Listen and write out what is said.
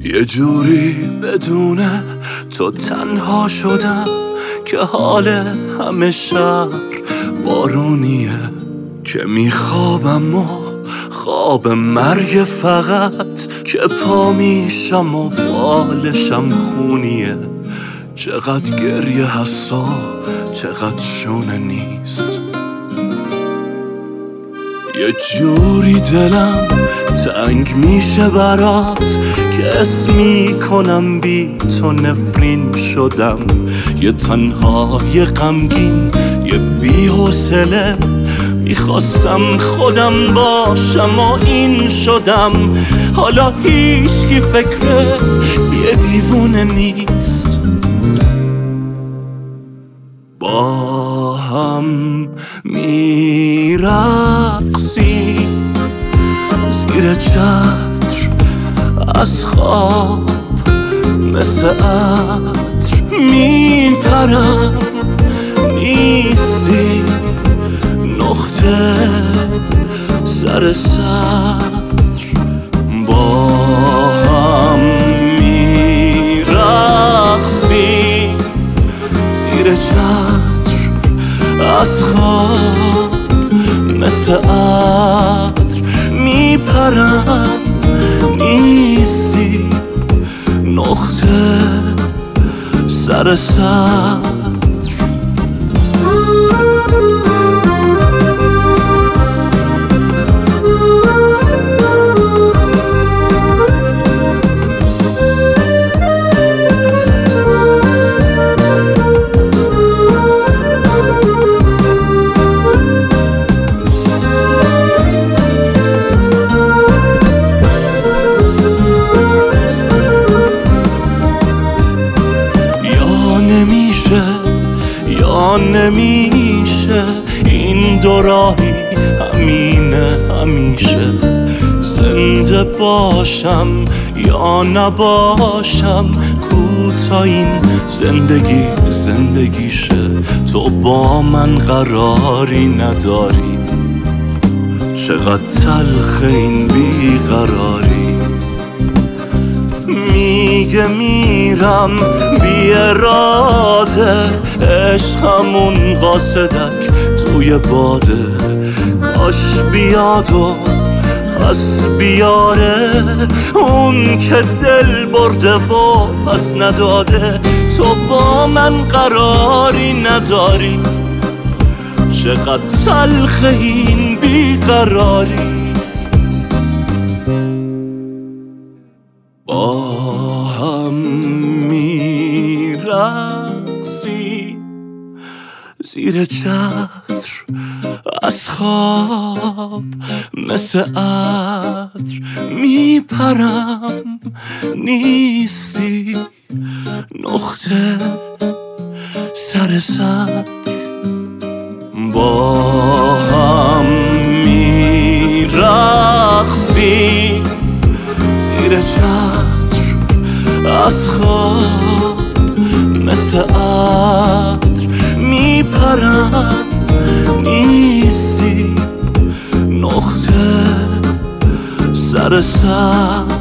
یه جوری بدون تو تنها شدم که حال همه شهر بارونیه، که میخوابم و خواب مرگ فقط، که پا میشم و بالشم خونیه. چقدر گریه هستا چقدر شونه نیست، یه جوری دلم تنگ میشه برات که اسم میکنم بی تو نفرین شدم. یه تنهای غمگین یه بی حوصله، میخواستم خودم باشم و این شدم. حالا هیچکی فکر یه دیوونه نیست. با هم میرقصی زیر چتر از خواب، مثل عطر میپرم نیستی نقطه سر سطر. با هم میرقصی زیر چتر از خواب، مثل عطر میپرم نیستی نقطه سر سطر. یا نمیشه این دو راهی همینه همیشه، زنده باشم یا نباشم، کوتا این زندگی زندگیشه. تو با من قراری نداری، چقدر تلخ این بیقراری. میگه میرم بی اراده، عشقمون قاصدک توی باده. کاش بیاد و پس بیاره اون که دل برده و پس نداده. تو با من قراری نداری، چقدر تلخ این بیقراری. با هم میرقصی زیر چتر از خواب، مثل عطر میپرم نیستی نقطه سر سطر. با هم میرقصی زیر چتر از خواب، مثل عطر میپرم نیستی نقطه سر سطر.